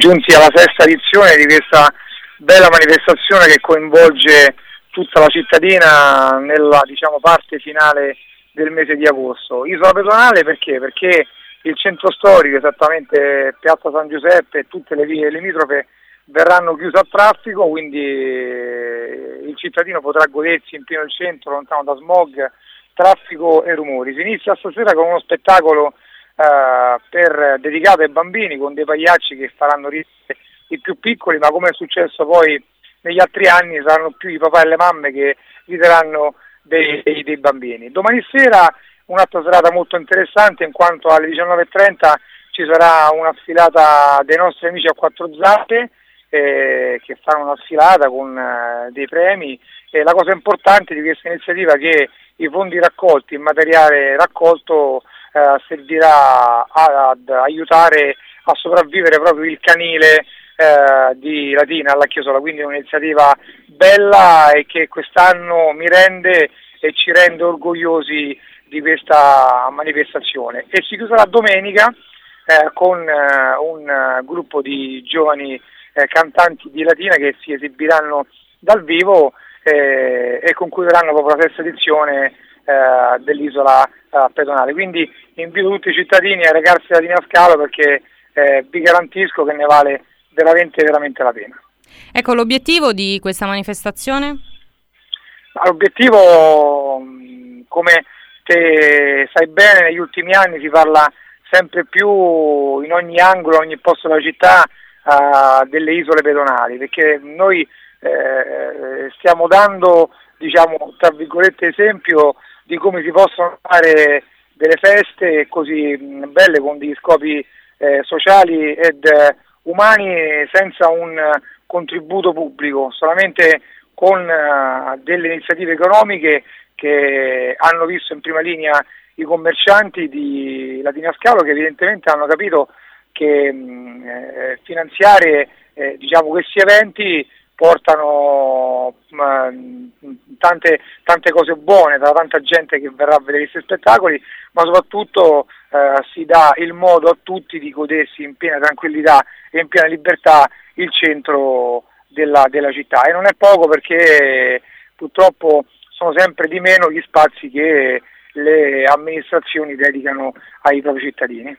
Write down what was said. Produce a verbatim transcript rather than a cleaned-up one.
giunti alla sesta edizione di questa bella manifestazione che coinvolge tutta la cittadina nella, diciamo, parte finale del mese di agosto. Isola pedonale perché? Perché il centro storico, esattamente Piazza San Giuseppe e tutte le vie limitrofe, verranno chiuse al traffico, quindi il cittadino potrà godersi in pieno il centro, lontano da smog, traffico e rumori. Si inizia stasera con uno spettacolo eh, per, dedicato ai bambini, con dei pagliacci che faranno ridere i più piccoli, ma come è successo poi negli altri anni saranno più i papà e le mamme che rideranno dei, dei, dei bambini. Domani sera un'altra serata molto interessante, in quanto alle diciannove e trenta ci sarà una sfilata dei nostri amici a quattro zampe eh, che fanno una sfilata con eh, dei premi, e la cosa importante di questa iniziativa è che i fondi raccolti, il materiale raccolto eh, servirà a, ad aiutare a sopravvivere proprio il canile eh, di Latina alla Chiosola, quindi è un'iniziativa bella e che quest'anno mi rende e ci rende orgogliosi di questa manifestazione. E si chiuderà domenica eh, con eh, un uh, gruppo di giovani eh, cantanti di Latina che si esibiranno dal vivo eh, e concluderanno proprio la sesta edizione eh, dell'isola eh, pedonale. Quindi invito tutti i cittadini a recarsi a Latina Scalo, perché eh, vi garantisco che ne vale veramente veramente la pena. Ecco, l'obiettivo di questa manifestazione? L'obiettivo, come te sai bene, negli ultimi anni si parla sempre più in ogni angolo, in ogni posto della città uh, delle isole pedonali, perché noi eh, stiamo dando, diciamo, tra virgolette, esempio di come si possono fare delle feste così belle con degli scopi eh, sociali ed eh, umani senza un contributo pubblico, solamente con uh, delle iniziative economiche che hanno visto in prima linea i commercianti di Latina Scalo, che evidentemente hanno capito che mh, eh, finanziare eh, diciamo, questi eventi portano mh, tante, tante cose buone da tanta gente che verrà a vedere questi spettacoli, ma soprattutto eh, si dà il modo a tutti di godersi in piena tranquillità e in piena libertà il centro della, della città, e non è poco, perché purtroppo sono sempre di meno gli spazi che le amministrazioni dedicano ai propri cittadini.